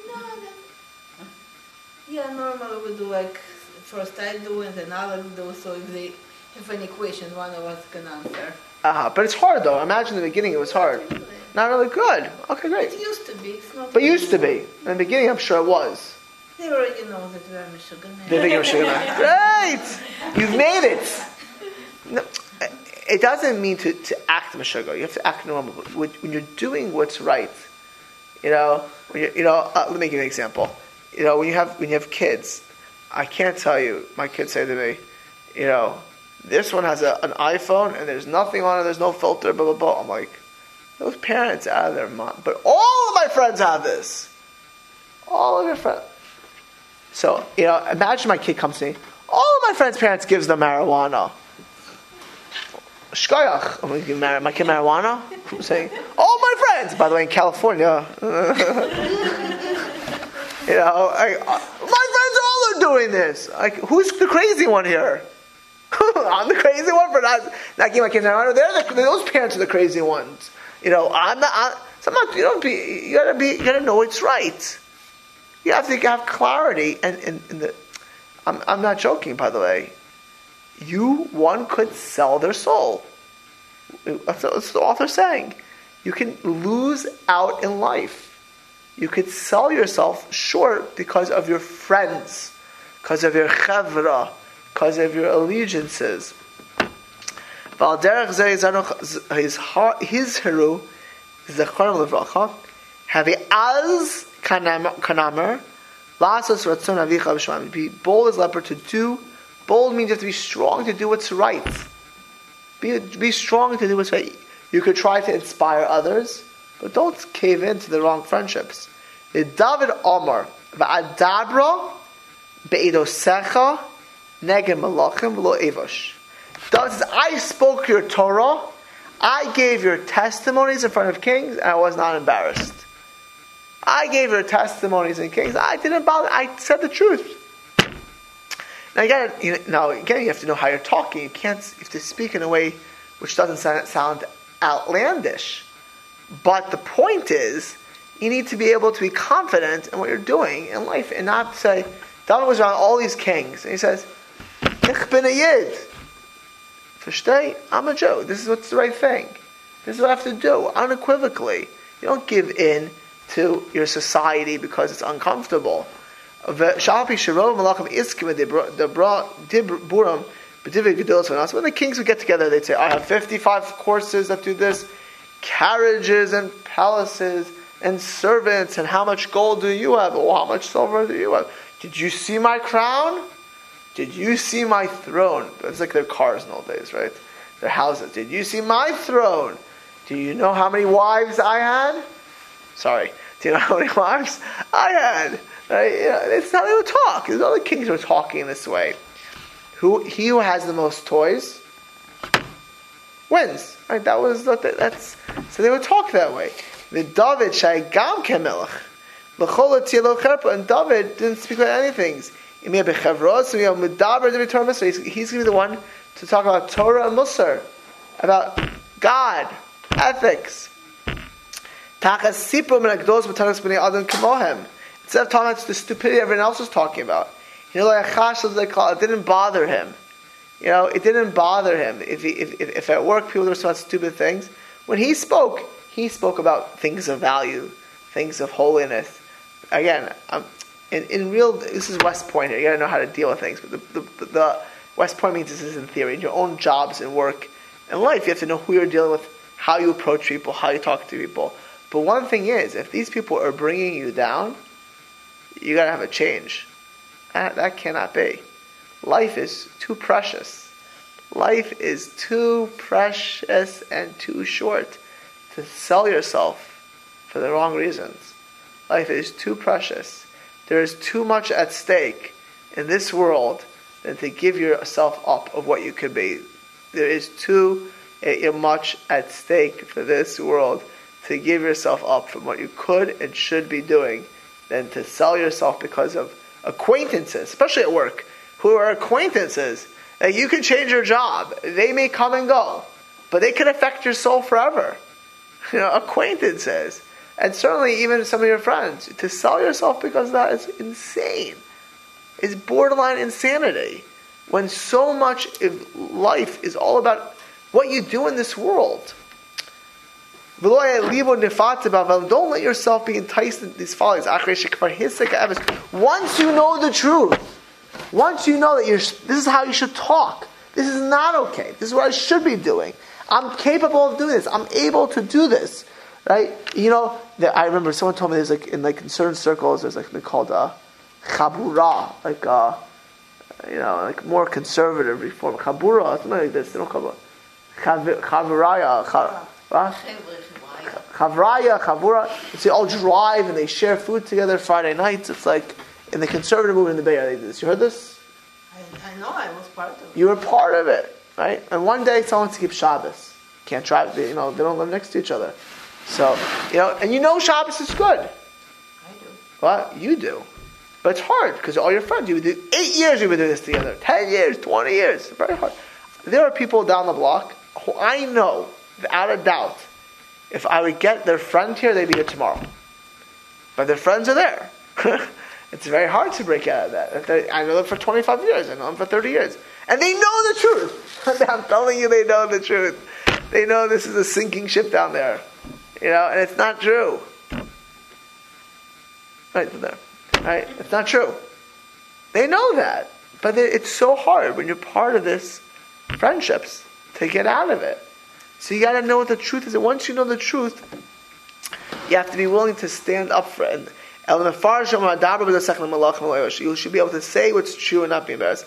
No, normally we do first I do and then Alex do. So if they have any question, one of us can answer. But it's hard though. Imagine in the beginning it was hard. Not really good. Okay, great. It used to be. It's not. But used to be. In the beginning, I'm sure it was. They already know that we are Meshuggah. They think you're Meshuggah. Great! You've made it. No, it doesn't mean to act Meshuggah. You have to act normal. When you're doing what's right, let me give you an example. When you have kids, I can't tell you. My kids say to me, This one has an iPhone, and there's nothing on it, there's no filter, blah, blah, blah. I'm like, those parents out of their mind. But all of my friends have this. All of your friends. So, imagine my kid comes to me. All of my friends' parents gives them marijuana. Shkoyach. I'm going to give my kid marijuana? I'm saying, all my friends. By the way, in California. My friends all are doing this. Like, who's the crazy one here? I'm the crazy one for not giving my kids marijuana. Those parents are the crazy ones. You gotta know what's right. You have to have clarity, and I'm not joking, by the way. One could sell their soul. That's what the author's saying. You can lose out in life. You could sell yourself short because of your friends, because of your chevra, because of your allegiances. His hero zechar levracha havi az kanamer lasos ratzon avicha b'shemaim. Be bold as leopard to do. Bold means you have to be strong to do what's right. Be strong to do what's right. You could try to inspire others, but don't cave into the wrong friendships. David Omar va'adabra be'idosecha neged malachim v'lo evosh. David says, I spoke your Torah, I gave your testimonies in front of kings, and I was not embarrassed. I gave your testimonies in kings. I didn't bother. I said the truth. Now again, you have to know how you're talking. You have to speak in a way which doesn't sound outlandish. But the point is, you need to be able to be confident in what you're doing in life, and not say, David was around all these kings, and he says, Ich bin a Yid. Versteh? I'm a Jew. This is what's the right thing. This is what I have to do, unequivocally. You don't give in to your society because it's uncomfortable. When the kings would get together, they'd say, I have 55 horses that do this, carriages and palaces and servants, and how much gold do you have? Oh, how much silver do you have? Did you see my crown? Did you see my throne? It's like their cars nowadays, right? Their houses. Did you see my throne? Do you know how many wives I had? Sorry. Do you know how many wives I had? Right? It's how they would talk. The other kings were talking this way. He who has the most toys wins. Right? That's so they would talk that way. The David Shaygam Kemelach. And David didn't speak about anything. He's going to be the one to talk about Torah and Musar, about God, ethics. Instead of talking about the stupidity everyone else was talking about. It didn't bother him. It didn't bother him if at work people were talking about stupid things. When he spoke about things of value, things of holiness. Again, in real, this is West Point here. You got to know how to deal with things. But the West Point means this is in theory. In your own jobs and work and life, you have to know who you're dealing with, how you approach people, how you talk to people. But one thing is, if these people are bringing you down, you got to have a change. That cannot be. Life is too precious. Life is too precious and too short to sell yourself for the wrong reasons. Life is too precious. There is too much at stake in this world than to give yourself up of what you could be. There is too much at stake for this world to give yourself up from what you could and should be doing than to sell yourself because of acquaintances, especially at work, who are acquaintances. You can change your job. They may come and go, but they can affect your soul forever. Acquaintances. And certainly even some of your friends. To sell yourself because of that is insane. It's borderline insanity. When so much of life is all about what you do in this world. Don't let yourself be enticed in these follies. Once you know the truth, once you know that this is how you should talk, this is not okay, this is what I should be doing, I'm capable of doing this, I'm able to do this, right? I remember someone told me there's in certain circles there's something called chabura, like more conservative reform. Chabura, something like this. They don't call it Chavraya. Chavraya, Chavura. They all drive and they share food together Friday nights. It's like in the conservative movement in the Bay Area. They do this. You heard this? I know. I was part of it. You were part of it, right? And one day someone wants to keep Shabbos. Can't drive. They don't live next to each other. So and Shabbos is good. I do. What? You do. But it's hard because all your friends, you would do 8 years you've been doing this together, 10 years, 20 years. It's very hard. There are people down the block who I know, without a doubt, if I would get their friend here, they'd be here tomorrow. But their friends are there. It's very hard to break out of that. I know them for 25 years. I know them for 30 years. And they know the truth. I'm telling you, they know the truth. They know this is a sinking ship down there. And it's not true. Right there. Right? It's not true. They know that. But it's so hard when you're part of this friendships to get out of it. So you got to know what the truth is. And once you know the truth, you have to be willing to stand up for it. You should be able to say what's true and not be embarrassed.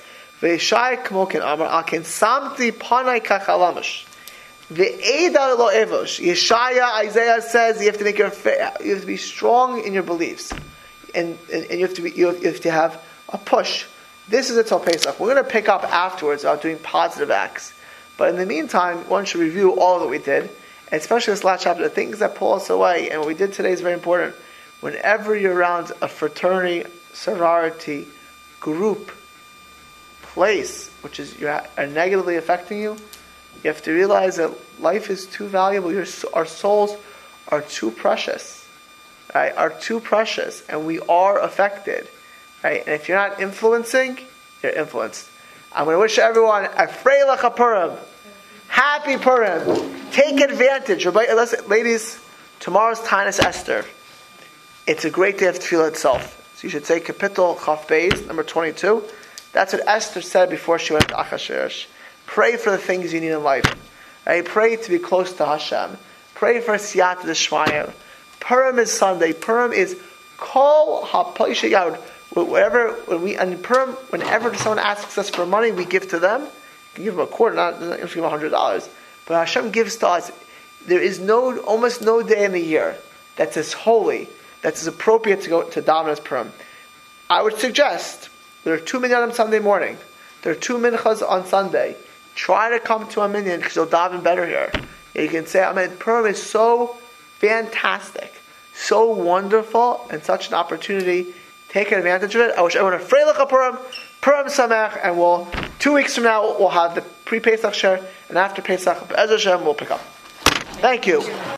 Yeshaya, Isaiah says you have to be strong in your beliefs. And you have to have a push. This is until Pesach. We're going to pick up afterwards about doing positive acts. But in the meantime, one should review all that we did, and especially this last chapter, the things that pull us away. And what we did today is very important. Whenever you're around a fraternity, sorority, group, place, which is are negatively affecting you, you have to realize that life is too valuable. Our souls are too precious. Right, are too precious, and we are affected. Right, and if you're not influencing, you're influenced. I'm going to wish everyone a Freilich Purim, happy Purim. Take advantage. Ladies, tomorrow's Tanis Esther. It's a great day of Tefillah itself. So you should say Kapitel Chaf Beis, number 22. That's what Esther said before she went to Achashverosh. Pray for the things you need in life. Right, pray to be close to Hashem. Pray for Siyata D'Shmayim. Purim is Sunday. Purim is Kol HaPoisha Yad. Whenever someone asks us for money, we give to them. You can give them a quarter, not give them $100. But Hashem gives to us. There is almost no day in the year that's as holy, that's as appropriate to go to daven as Purim. I would suggest there are 2 minyan on Sunday morning. There are 2 minchas on Sunday. Try to come to a minyan because you'll daven better here. You can say, Purim is so fantastic, so wonderful, and such an opportunity. Take advantage of it. I wish everyone a Freilich Purim, Purim Samech, and 2 weeks from now we'll have the pre-Pesach share, and after Pesach, Be'ez Hashem, we'll pick up. Thank you.